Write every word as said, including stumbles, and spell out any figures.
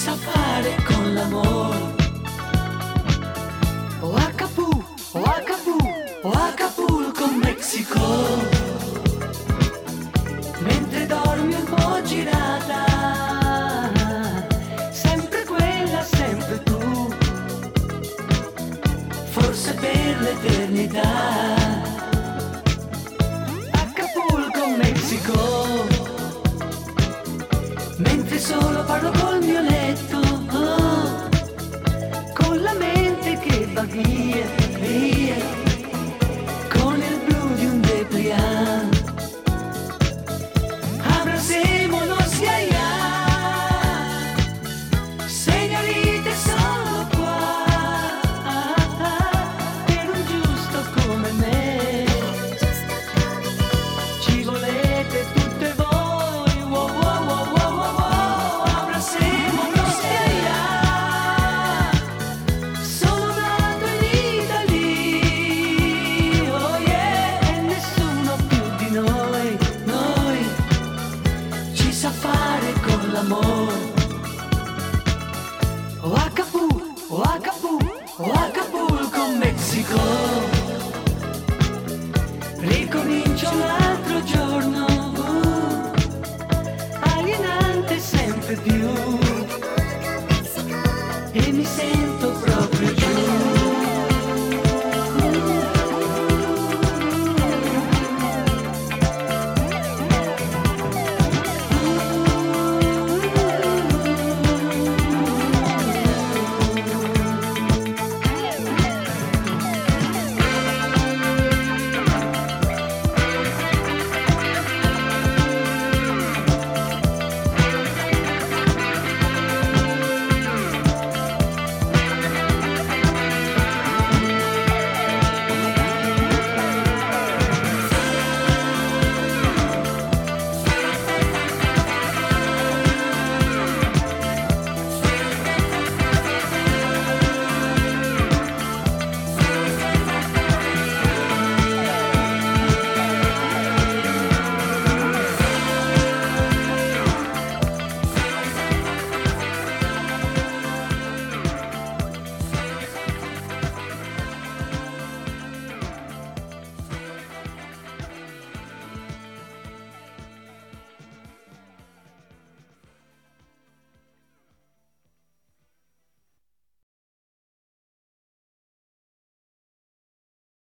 sa fare con l'amore. O Acapulco, o Acapulco, o Acapulco, Mexico. Mentre dormi un po' girata, sempre quella, sempre tu, forse per l'eternità. Acapulco, Mexico. Mentre solo parlo col mio letto, oh, con la mente che va via, via, con il blu di un dépliant. Abracémonos ya ya, señorita, solo qua, per un giusto come me. Ci volete tutte voi, wow wow wow wow wow wow. Abracémonos ya ya, sono nato in Italia, oh yeah, e nessuno più di noi, noi ci sa fare con l'amore. O Acapulco, o Acapulco, o Acapulco, Mexico. Ricomincio un altro giorno, uh, alienante sempre più, e mi sento